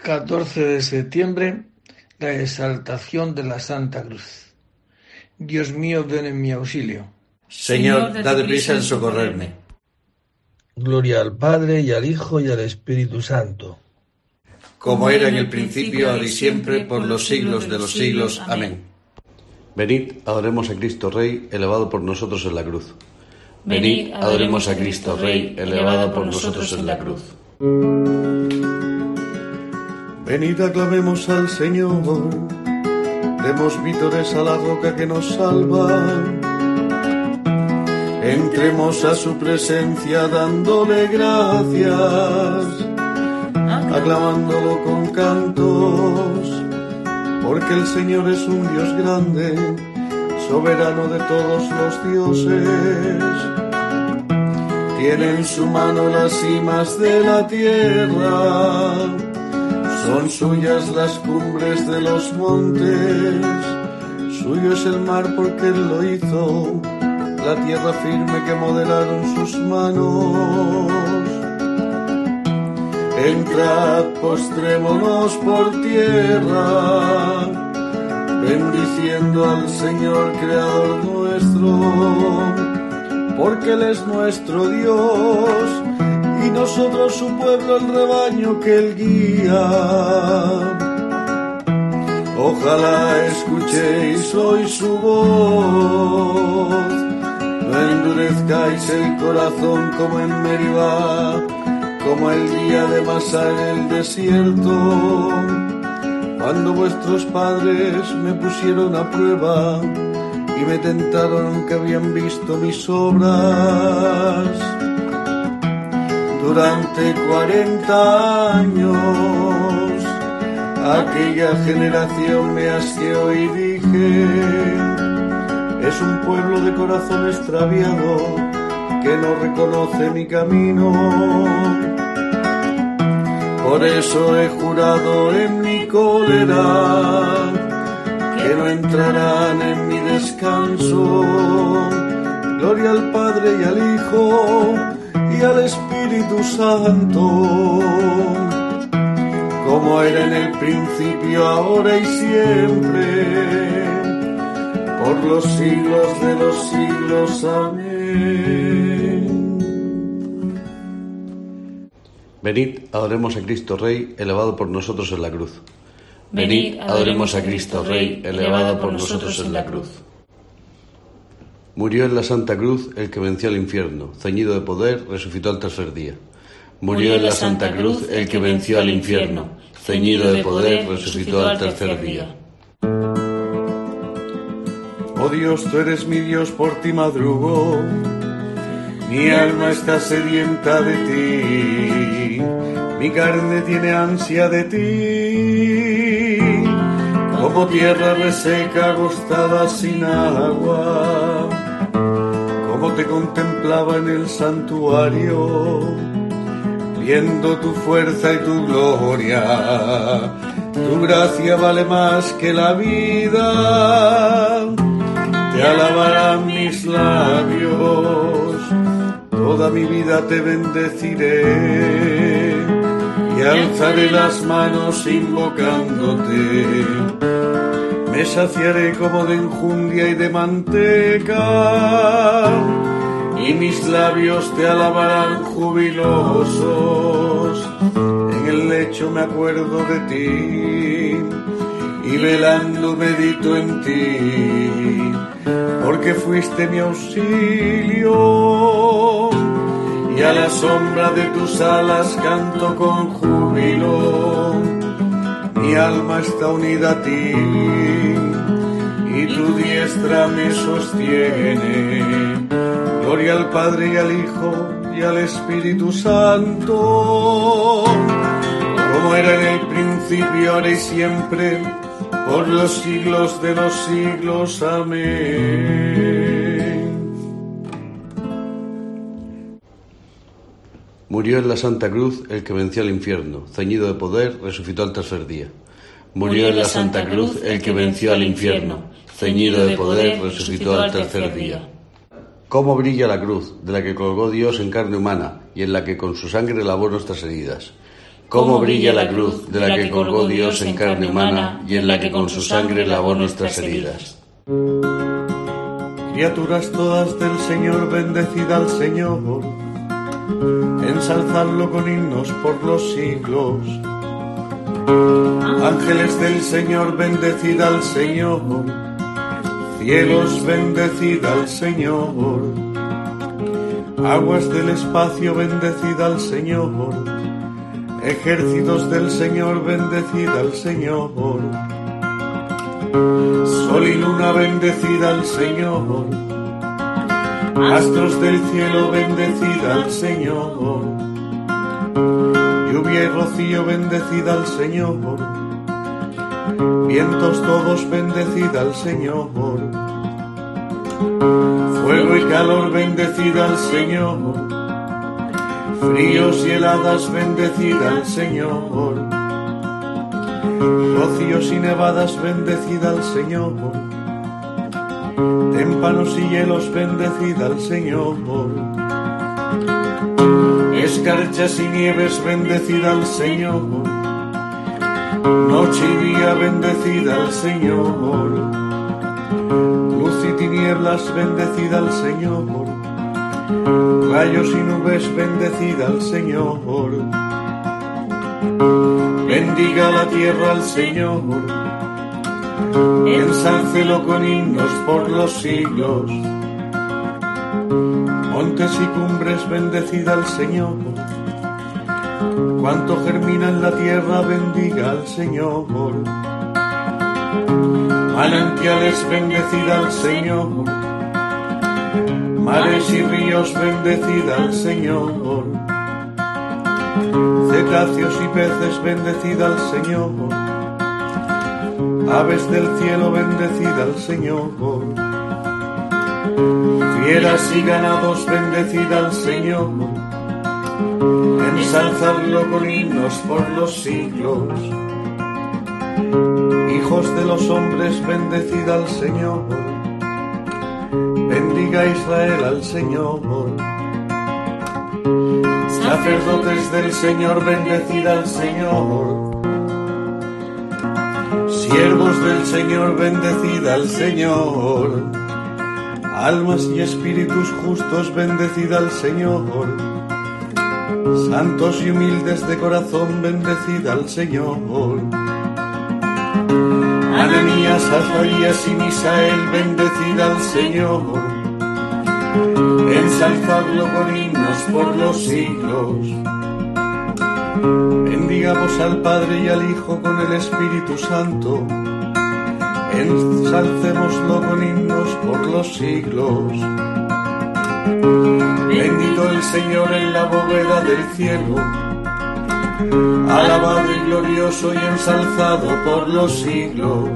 14 de septiembre, la exaltación de la Santa Cruz. Dios mío, ven en mi auxilio. Señor, date prisa en socorrerme. Gloria al Padre, y al Hijo, y al Espíritu Santo. Como era en el principio, ahora y siempre, por los siglos de los siglos. Amén. Venid, adoremos a Cristo Rey, elevado por nosotros en la cruz. Venid, adoremos a Cristo Rey, elevado por nosotros en la cruz. Venid, aclamemos al Señor, demos vítores a la roca que nos salva. Entremos a su presencia dándole gracias, aclamándolo con cantos, porque el Señor es un Dios grande, soberano de todos los dioses. Tiene en su mano las cimas de la tierra, son suyas las cumbres de los montes, suyo es el mar porque Él lo hizo, la tierra firme que modelaron sus manos. Entrad, postrémonos por tierra, bendiciendo al Señor Creador nuestro, porque Él es nuestro Dios, y nosotros su pueblo, el rebaño que Él guía. Ojalá escuchéis hoy su voz, no endurezcáis el corazón como en Meribá, como el día de Masá en el desierto, cuando vuestros padres me pusieron a prueba y me tentaron aunque habían visto mis obras. Durante 40 años aquella generación me asqueó y dije: es un pueblo de corazón extraviado que no reconoce mi camino. Por eso he jurado en mi cólera que no entrarán en mi descanso. Gloria al Padre y al Hijo y al Espíritu Santo, como era en el principio, ahora y siempre, por los siglos de los siglos. Amén. Venid, adoremos a Cristo Rey, elevado por nosotros en la cruz. Venid, adoremos a Cristo Rey, elevado por nosotros en la cruz. Murió en la Santa Cruz el que venció al infierno, ceñido de poder, resucitó al tercer día. Murió en la Santa Cruz el que venció al infierno, ceñido de poder, resucitó al tercer día. Oh Dios, tú eres mi Dios, por ti madrugo, mi alma está sedienta de ti, mi carne tiene ansia de ti, como tierra reseca, agostada sin agua, como te contemplaba en el santuario, viendo tu fuerza y tu gloria. Tu gracia vale más que la vida, te alabarán mis labios, toda mi vida te bendeciré y alzaré las manos invocándote. Me saciaré como de enjundia y de manteca, y mis labios te alabarán jubilosos. En el lecho me acuerdo de ti y velando medito en ti, porque fuiste mi auxilio, y a la sombra de tus alas canto con júbilo. Mi alma está unida a ti y tu diestra me sostiene. Gloria al Padre y al Hijo y al Espíritu Santo, como era en el principio, ahora y siempre, por los siglos de los siglos. Amén. Murió en la Santa Cruz el que venció al infierno, ceñido de poder, resucitó al tercer día. Murió en la Santa Cruz el que venció al infierno, ceñido de poder, resucitó al tercer día. Cómo brilla la cruz, de la que colgó Dios en carne humana, y en la que con su sangre lavó nuestras heridas. Cómo brilla la cruz de la que colgó Dios en carne humana y en la que con su sangre lavó nuestras heridas. Criaturas todas del Señor, bendecid al Señor, ensalzadlo con himnos por los siglos. Ángeles del Señor, bendecid al Señor, cielos, bendecid al Señor, aguas del espacio, bendecid al Señor, ejércitos del Señor, bendecid al Señor, sol y luna, bendecid al Señor, astros del cielo, bendecid al Señor, lluvia y rocío, bendecid al Señor, vientos todos, bendecid al Señor, fuego y calor, bendecid al Señor, fríos y heladas, bendecid al Señor, rocíos y nevadas, bendecid al Señor, témpanos y hielos, bendecid al Señor, escarchas y nieves, bendecid al Señor, noche y día, bendecid al Señor, luz y tinieblas, bendecid al Señor, rayos y nubes, bendecid al Señor, bendiga la tierra al Señor, ensálcelo con himnos por los siglos. Montes y cumbres, bendecid al Señor, cuanto germina en la tierra, bendiga al Señor. Manantiales, bendecid al Señor, mares y ríos, bendecid al Señor, cetáceos y peces, bendecid al Señor, aves del cielo, bendecid al Señor, fieras y ganados, bendecid al Señor, ensalzadlo con himnos por los siglos. Hijos de los hombres, bendecid al Señor, bendiga Israel al Señor. Sacerdotes del Señor, bendecid al Señor. Siervos del Señor, bendecid al Señor. Almas y espíritus justos, bendecid al Señor. Santos y humildes de corazón, bendecid al Señor. Ananías, Azarías y Misael, bendecid al Señor. Ensalzadlo con himnos por los siglos. Bendigamos al Padre y al Hijo con el Espíritu Santo. Ensalcémoslo con himnos por los siglos. Bendito el Señor en la bóveda del cielo, alabado y glorioso y ensalzado por los siglos.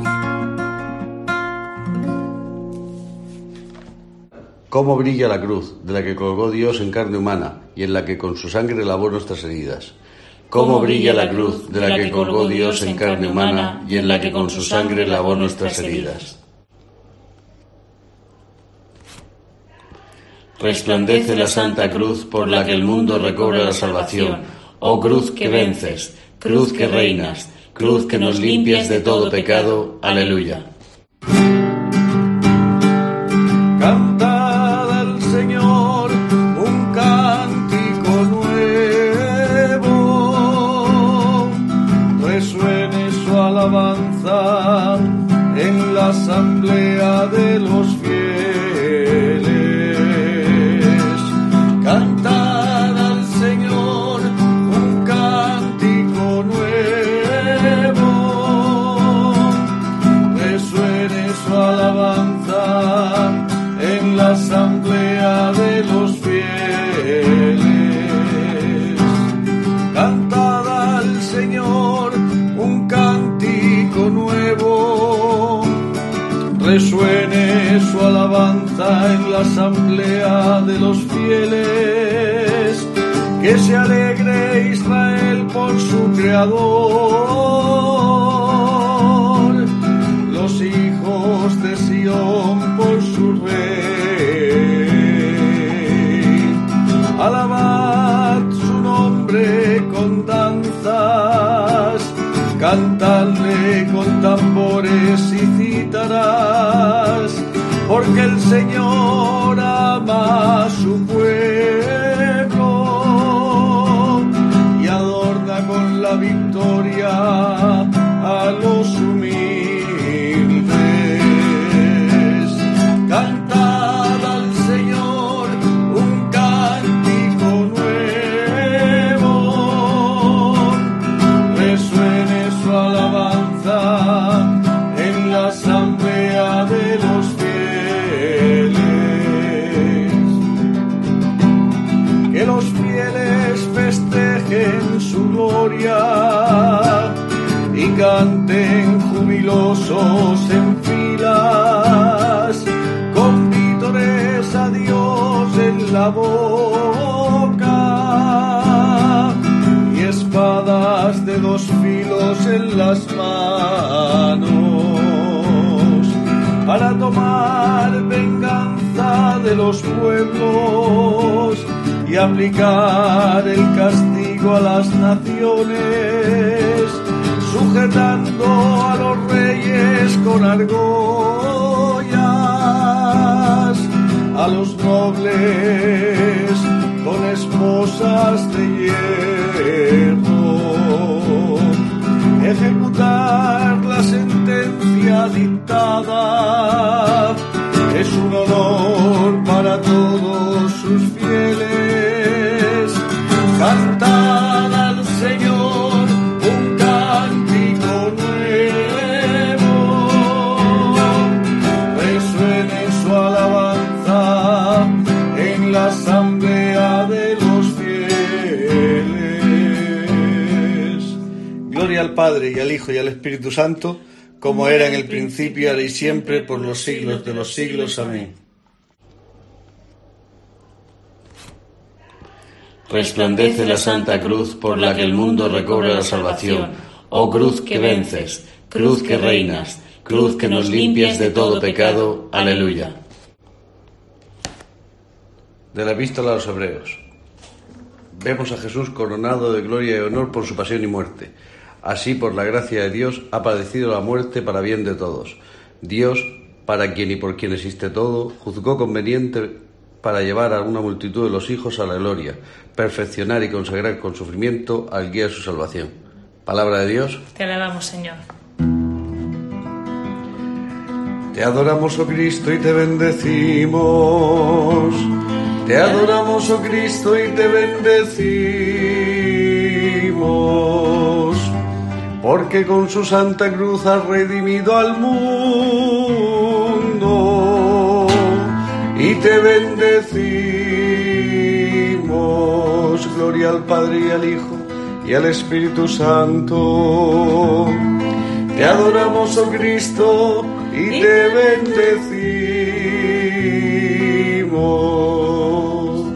Cómo brilla la cruz de la que colgó Dios en carne humana y en la que con su sangre lavó nuestras heridas. Cómo brilla la cruz de la que colgó Dios en carne humana y en la que con su sangre lavó nuestras heridas. Resplandece la Santa Cruz por la que el mundo recobra la salvación. Oh cruz que vences, cruz que reinas, cruz que nos limpias de todo pecado. Aleluya. Cantad al Señor un cántico nuevo, resuene su alabanza en la asamblea de los fieles. Cantad al Señor un cántico nuevo, resuene su alabanza en la asamblea de los fieles. Cantad al Señor un cántico nuevo, resuene su alabanza en la asamblea de los fieles. Que se alegre Israel por su Creador, los hijos de Sión por su Rey. Alabad su nombre con danza, cantadle con tambores y cítaras, porque el Señor ama a su pueblo y adorna con la victoria a los humildes. Cantad al Señor un cántico nuevo, resuene su alabanza en la asamblea de los fieles. Que los fieles festejen su gloria y canten jubilosos en filas, con vítores a Dios en la boca y espadas de dos filos en las manos, para tomar venganza de los pueblos y aplicar el castigo a las naciones, sujetando a los reyes con argollas, a los nobles con esposas de hierro, ejecutar la sentencia dictada es un honor para todos sus fieles. Cantad al Señor un cántico nuevo, resuene su alabanza en la asamblea de los fieles. Gloria al Padre y al Hijo y al Espíritu Santo, como era en el principio, ahora y siempre, por los siglos de los siglos. Amén. Resplandece la Santa Cruz por la que el mundo recobra la salvación. Oh cruz que vences, cruz que reinas, cruz que nos limpias de todo pecado. Aleluya. De la Epístola a los Hebreos. Vemos a Jesús coronado de gloria y honor por su pasión y muerte. Así, por la gracia de Dios, ha padecido la muerte para bien de todos. Dios, para quien y por quien existe todo, juzgó conveniente para llevar a una multitud de los hijos a la gloria, perfeccionar y consagrar con sufrimiento al guía de su salvación. Palabra de Dios. Te alabamos, Señor. Te adoramos, oh Cristo, y te bendecimos. Te adoramos, oh Cristo, y te bendecimos. Porque con su santa cruz has redimido al mundo y te bendecimos. Gloria al Padre y al Hijo y al Espíritu Santo. Te adoramos, oh Cristo, y te bendecimos.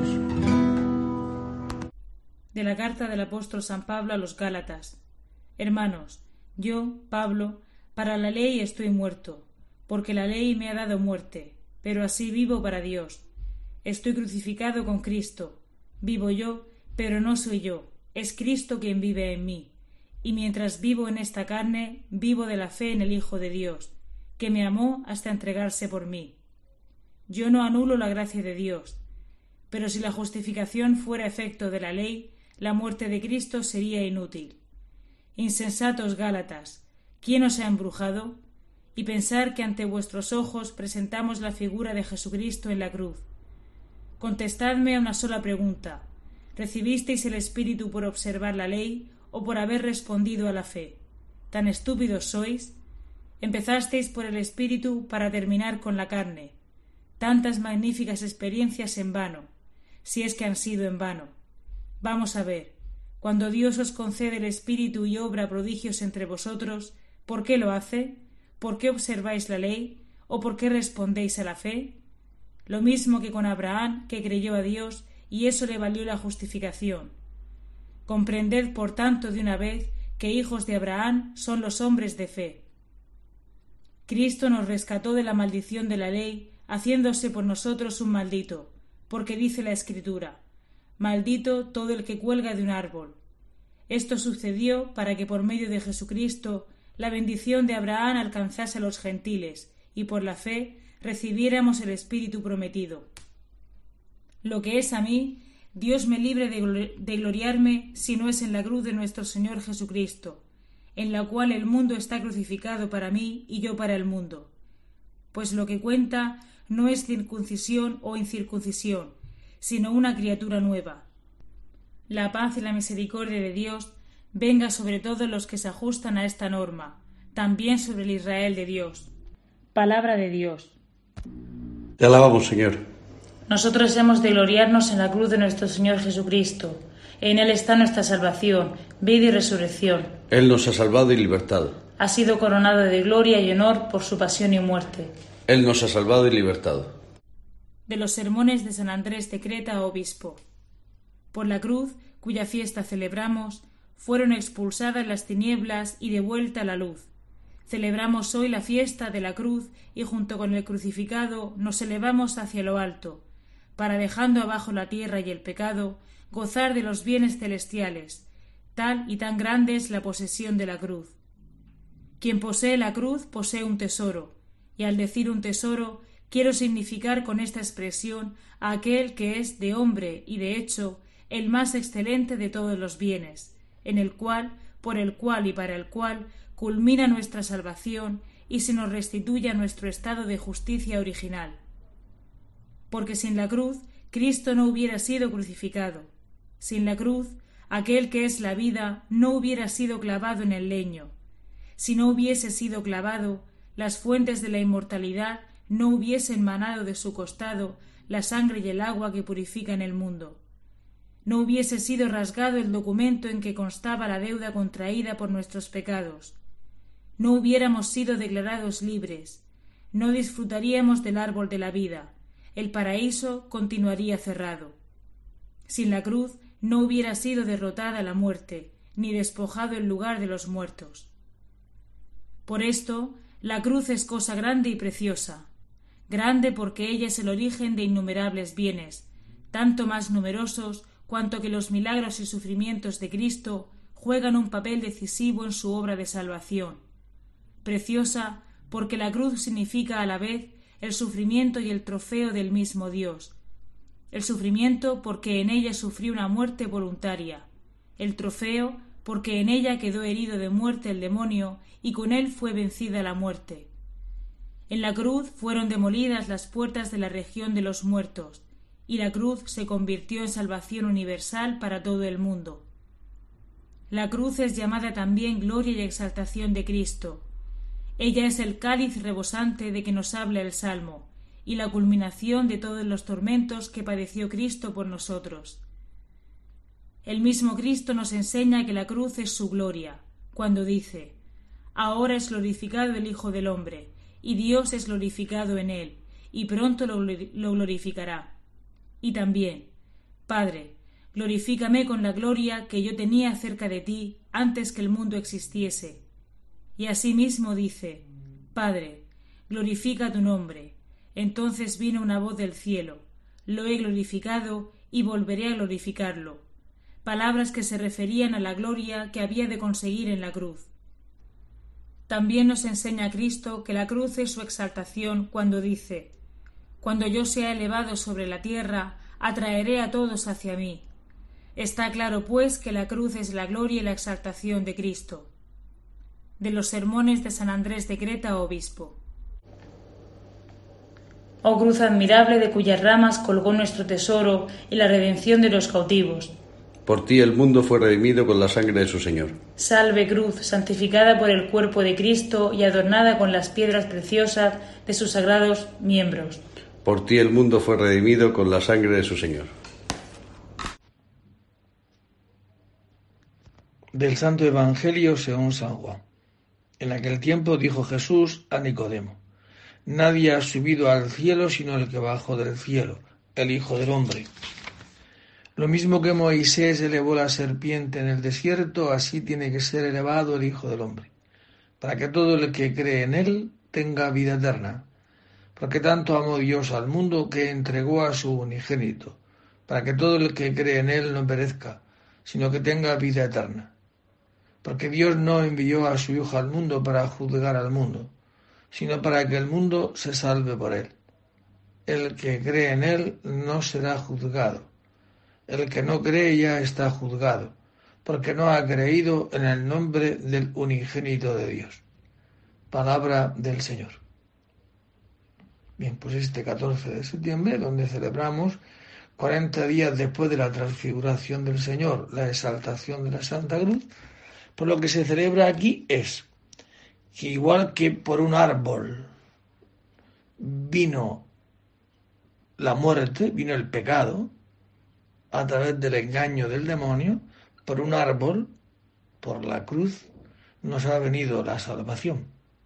De la carta del apóstol San Pablo a los Gálatas. Hermanos, yo, Pablo, para la ley estoy muerto, porque la ley me ha dado muerte, pero así vivo para Dios. Estoy crucificado con Cristo. Vivo yo, pero no soy yo, es Cristo quien vive en mí. Y mientras vivo en esta carne, vivo de la fe en el Hijo de Dios, que me amó hasta entregarse por mí. Yo no anulo la gracia de Dios, pero si la justificación fuera efecto de la ley, la muerte de Cristo sería inútil. Insensatos Gálatas, ¿quién os ha embrujado? Y pensar que ante vuestros ojos presentamos la figura de Jesucristo en la cruz. Contestadme a una sola pregunta. ¿Recibisteis el Espíritu por observar la ley o por haber respondido a la fe? ¿Tan estúpidos sois? Empezasteis por el Espíritu para terminar con la carne. Tantas magníficas experiencias en vano, si es que han sido en vano. Vamos a ver, cuando Dios os concede el Espíritu y obra prodigios entre vosotros, ¿por qué lo hace? ¿Por qué observáis la ley? ¿O por qué respondéis a la fe? Lo mismo que con Abraham, que creyó a Dios, y eso le valió la justificación. Comprended, por tanto, de una vez, que hijos de Abraham son los hombres de fe. Cristo nos rescató de la maldición de la ley, haciéndose por nosotros un maldito, porque dice la Escritura: maldito todo el que cuelga de un árbol. Esto sucedió para que por medio de Jesucristo la bendición de Abraham alcanzase a los gentiles y por la fe recibiéramos el Espíritu prometido. Lo que es a mí, Dios me libre de gloriarme si no es en la cruz de nuestro Señor Jesucristo, en la cual el mundo está crucificado para mí y yo para el mundo. Pues lo que cuenta no es circuncisión o incircuncisión, sino una criatura nueva. La paz y la misericordia de Dios venga sobre todos los que se ajustan a esta norma, también sobre el Israel de Dios. Palabra de Dios. Te alabamos, Señor. Nosotros hemos de gloriarnos en la cruz de nuestro Señor Jesucristo. En Él está nuestra salvación, vida y resurrección. Él nos ha salvado y libertado. Ha sido coronado de gloria y honor por su pasión y muerte. Él nos ha salvado y libertado. De los sermones de San Andrés de Creta, obispo. Por la cruz, cuya fiesta celebramos, fueron expulsadas las tinieblas y devuelta la luz. Celebramos hoy la fiesta de la cruz y junto con el crucificado nos elevamos hacia lo alto, para dejando abajo la tierra y el pecado, gozar de los bienes celestiales. Tal y tan grande es la posesión de la cruz. Quien posee la cruz posee un tesoro, y al decir un tesoro, quiero significar con esta expresión a aquel que es de hombre y de hecho el más excelente de todos los bienes, en el cual, por el cual y para el cual culmina nuestra salvación y se nos restituye a nuestro estado de justicia original. Porque sin la cruz, Cristo no hubiera sido crucificado. Sin la cruz, aquel que es la vida no hubiera sido clavado en el leño. Si no hubiese sido clavado, las fuentes de la inmortalidad no hubiesen manado de su costado la sangre y el agua que purifican el mundo. No hubiese sido rasgado el documento en que constaba la deuda contraída por nuestros pecados. No hubiéramos sido declarados libres. No disfrutaríamos del árbol de la vida. El paraíso continuaría cerrado. Sin la cruz no hubiera sido derrotada la muerte, ni despojado el lugar de los muertos. Por esto, la cruz es cosa grande y preciosa. Grande porque ella es el origen de innumerables bienes, tanto más numerosos cuanto que los milagros y sufrimientos de Cristo juegan un papel decisivo en su obra de salvación. Preciosa porque la cruz significa a la vez el sufrimiento y el trofeo del mismo Dios. El sufrimiento porque en ella sufrió una muerte voluntaria. El trofeo porque en ella quedó herido de muerte el demonio y con él fue vencida la muerte. En la cruz fueron demolidas las puertas de la región de los muertos, y la cruz se convirtió en salvación universal para todo el mundo. La cruz es llamada también gloria y exaltación de Cristo. Ella es el cáliz rebosante de que nos habla el Salmo, y la culminación de todos los tormentos que padeció Cristo por nosotros. El mismo Cristo nos enseña que la cruz es su gloria, cuando dice: «Ahora es glorificado el Hijo del Hombre, y Dios es glorificado en él, y pronto lo glorificará». Y también: «Padre, glorifícame con la gloria que yo tenía cerca de ti antes que el mundo existiese». Y asimismo dice: «Padre, glorifica tu nombre». Entonces vino una voz del cielo: «Lo he glorificado y volveré a glorificarlo». Palabras que se referían a la gloria que había de conseguir en la cruz. También nos enseña Cristo que la cruz es su exaltación cuando dice: «Cuando yo sea elevado sobre la tierra, atraeré a todos hacia mí». Está claro, pues, que la cruz es la gloria y la exaltación de Cristo. De los sermones de San Andrés de Creta, obispo. Oh cruz admirable de cuyas ramas colgó nuestro tesoro y la redención de los cautivos. Por ti el mundo fue redimido con la sangre de su Señor. Salve cruz, santificada por el cuerpo de Cristo y adornada con las piedras preciosas de sus sagrados miembros. Por ti el mundo fue redimido con la sangre de su Señor. Del Santo Evangelio según San Juan. En aquel tiempo dijo Jesús a Nicodemo: «Nadie ha subido al cielo sino el que bajó del cielo, el Hijo del Hombre. Lo mismo que Moisés elevó la serpiente en el desierto, así tiene que ser elevado el Hijo del Hombre, para que todo el que cree en él tenga vida eterna. Porque tanto amó Dios al mundo que entregó a su unigénito, para que todo el que cree en él no perezca, sino que tenga vida eterna. porque Dios no envió a su Hijo al mundo para juzgar al mundo, sino para que el mundo se salve por él. El que cree en él no será juzgado. El que no cree ya está juzgado, porque no ha creído en el nombre del unigénito de Dios. Palabra del Señor. Bien, pues este 14 de septiembre, donde celebramos 40 días después de la transfiguración del Señor, la exaltación de la Santa Cruz, pues lo que se celebra aquí es que igual que por un árbol vino la muerte, vino el pecado, a través del engaño del demonio, por un árbol, por la cruz, nos ha venido la salvación.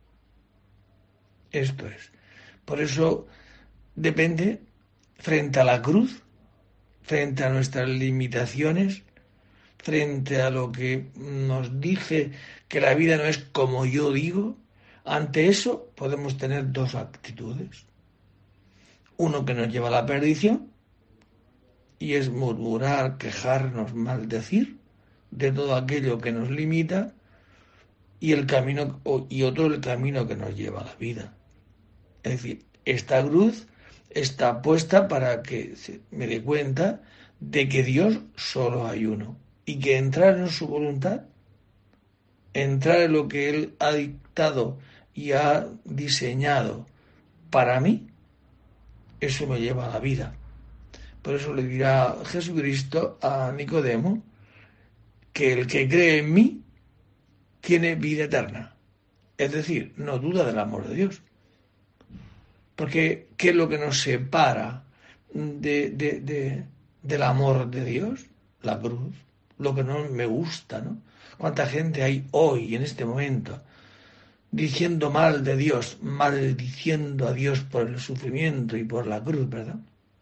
Esto es. Por eso depende, frente a la cruz, frente a nuestras limitaciones, frente a lo que nos dice que la vida no es como yo digo, ante eso podemos tener dos actitudes. Uno que nos lleva a la perdición, y es murmurar, quejarnos, maldecir de todo aquello que nos limita, y otro el camino que nos lleva a la vida. Es decir, esta cruz está puesta para que me dé cuenta de que Dios solo hay uno, y que entrar en su voluntad, entrar en lo que Él ha dictado y ha diseñado para mí, eso me lleva a la vida. Por eso le dirá Jesucristo a Nicodemo que el que cree en mí tiene vida eterna. Es decir, no duda del amor de Dios. Porque ¿qué es lo que nos separa del amor de Dios? La cruz. Lo que no me gusta, ¿no? ¿Cuánta gente hay hoy, en este momento, diciendo mal de Dios, maldiciendo a Dios por el sufrimiento y por la cruz, ¿verdad?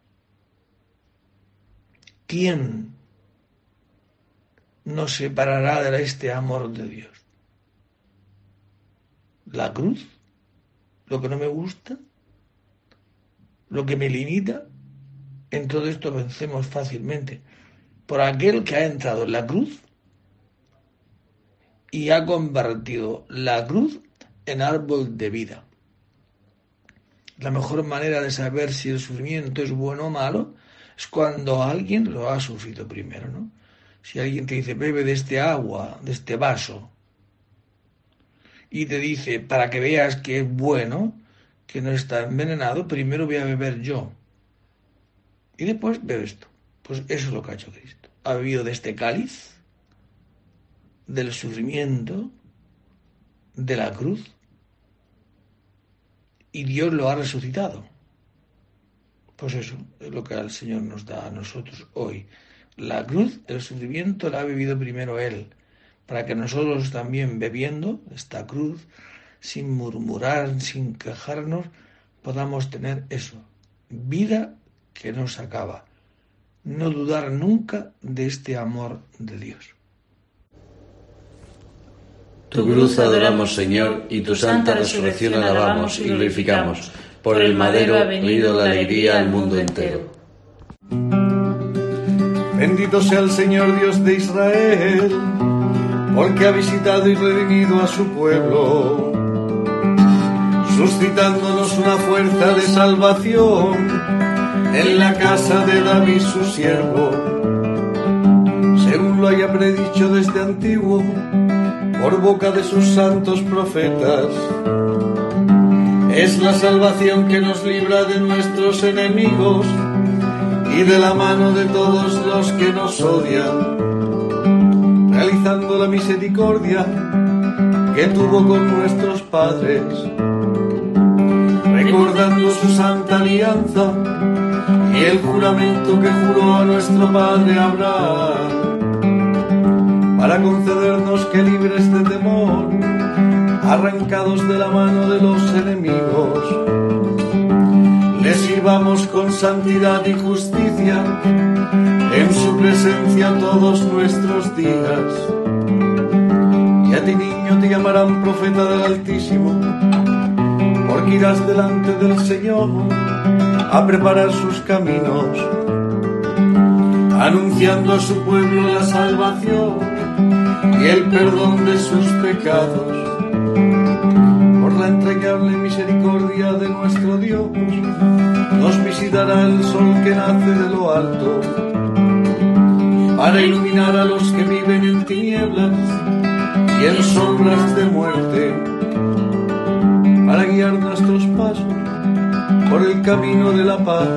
¿Quién nos separará de este amor de Dios? ¿La cruz? ¿Lo que no me gusta? ¿Lo que me limita? En todo esto vencemos fácilmente por aquel que ha entrado en la cruz y ha convertido la cruz en árbol de vida. La mejor manera de saber si el sufrimiento es bueno o malo es cuando alguien lo ha sufrido primero, ¿no? Si alguien te dice, bebe de este agua, de este vaso, y te dice, para que veas que es bueno, que no está envenenado, primero voy a beber yo. Y después bebes tú. Pues eso es lo que ha hecho Cristo. Ha bebido de este cáliz, del sufrimiento, de la cruz, y Dios lo ha resucitado. Pues eso es lo que el Señor nos da a nosotros hoy. La cruz, el sufrimiento, la ha vivido primero Él, para que nosotros también, bebiendo esta cruz, sin murmurar, sin quejarnos, podamos tener eso, vida que no se acaba, no dudar nunca de este amor de Dios. Tu cruz adoramos, Señor, y tu santa resurrección alabamos y glorificamos. Por el madero ha venido la alegría al mundo entero. Bendito sea el Señor Dios de Israel, porque ha visitado y redimido a su pueblo, suscitándonos una fuerza de salvación en la casa de David su siervo, según lo haya predicho desde antiguo, por boca de sus santos profetas. Es la salvación que nos libra de nuestros enemigos y de la mano de todos los que nos odian, realizando la misericordia que tuvo con nuestros padres, recordando su santa alianza y el juramento que juró a nuestro padre Abraham, para concedernos que libres de temor, arrancados de la mano de los enemigos, le sirvamos con santidad y justicia en su presencia todos nuestros días. Y a ti, niño, te llamarán profeta del Altísimo, porque irás delante del Señor a preparar sus caminos, anunciando a su pueblo la salvación y el perdón de sus pecados. Por la entrañable misericordia de nuestro Dios, nos visitará el sol que nace de lo alto, para iluminar a los que viven en tinieblas y en sombras de muerte, para guiar nuestros pasos por el camino de la paz.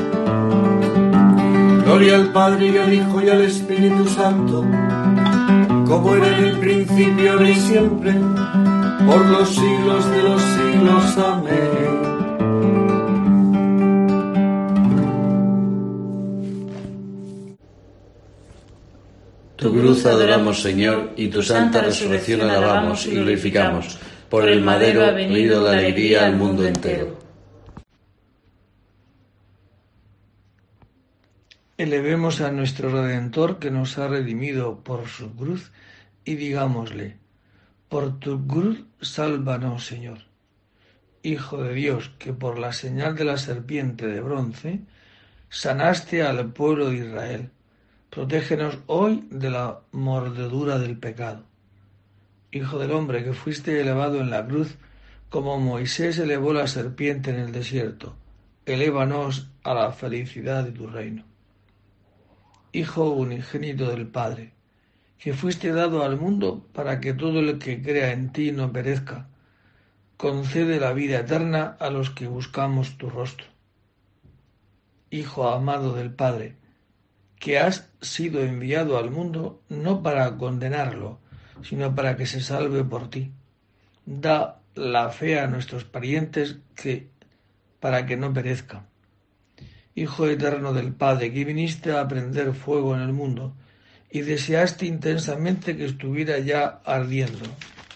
Gloria al Padre y al Hijo y al Espíritu Santo, como era en el principio, ahora y siempre, por los siglos de los siglos. Amén. Tu cruz adoramos, Señor, y tu santa resurrección alabamos y glorificamos. Por el madero ha venido la alegría al mundo entero. Elevemos a nuestro Redentor que nos ha redimido por su cruz y digámosle: por tu cruz sálvanos, Señor. Hijo de Dios, que por la señal de la serpiente de bronce sanaste al pueblo de Israel, protégenos hoy de la mordedura del pecado. Hijo del hombre, que fuiste elevado en la cruz, como Moisés elevó la serpiente en el desierto, elévanos a la felicidad de tu reino. Hijo unigénito del Padre, que fuiste dado al mundo para que todo el que crea en ti no perezca, concede la vida eterna a los que buscamos tu rostro. Hijo amado del Padre, que has sido enviado al mundo no para condenarlo, sino para que se salve por ti. Da la fe a nuestros parientes para que no perezcan. Hijo eterno del Padre, que viniste a prender fuego en el mundo y deseaste intensamente que estuviera ya ardiendo.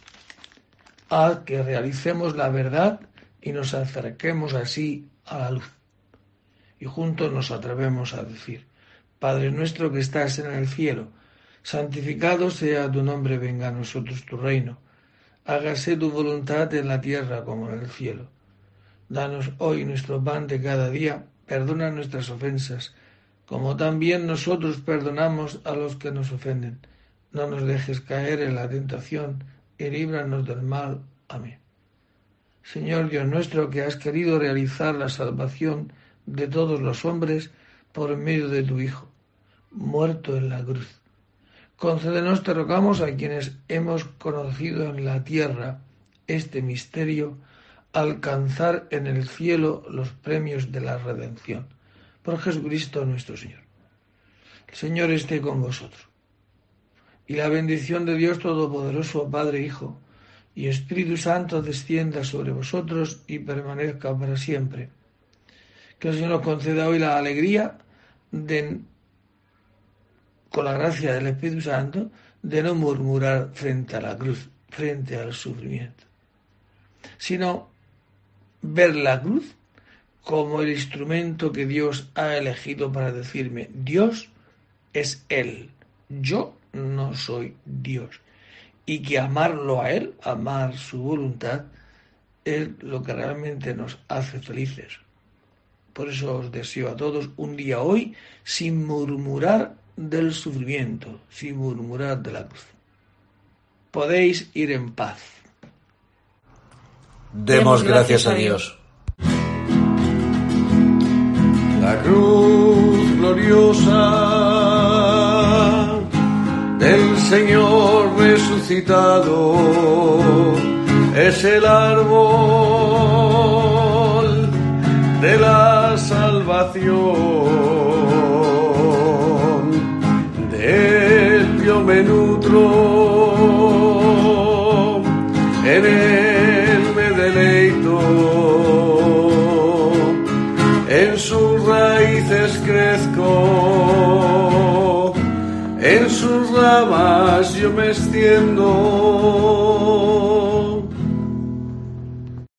Haz que realicemos la verdad y nos acerquemos así a la luz. Y juntos nos atrevemos a decir: Padre nuestro que estás en el cielo, santificado sea tu nombre, venga a nosotros tu reino. Hágase tu voluntad en la tierra como en el cielo. Danos hoy nuestro pan de cada día. Perdona nuestras ofensas, como también nosotros perdonamos a los que nos ofenden. No nos dejes caer en la tentación y líbranos del mal. Amén. Señor Dios nuestro, que has querido realizar la salvación de todos los hombres por medio de tu Hijo, muerto en la cruz, concédenos, te rogamos, a quienes hemos conocido en la tierra este misterio, alcanzar en el cielo los premios de la redención. Por Jesucristo nuestro Señor. El Señor esté con vosotros. Y la bendición de Dios Todopoderoso, Padre, Hijo y Espíritu Santo descienda sobre vosotros y permanezca para siempre. Que el Señor nos conceda hoy la alegría de, con la gracia del Espíritu Santo, de no murmurar frente a la cruz, frente al sufrimiento, sino ver la cruz como el instrumento que Dios ha elegido para decirme: Dios es Él, yo no soy Dios. Y que amarlo a Él, amar su voluntad, es lo que realmente nos hace felices. Por eso os deseo a todos un día hoy sin murmurar del sufrimiento, sin murmurar de la cruz. Podéis ir en paz. Demos gracias a Dios. La cruz gloriosa del Señor resucitado es el árbol de la salvación. De él yo me nutro, en él me deleito, en sus raíces crezco, en sus ramas yo me extiendo.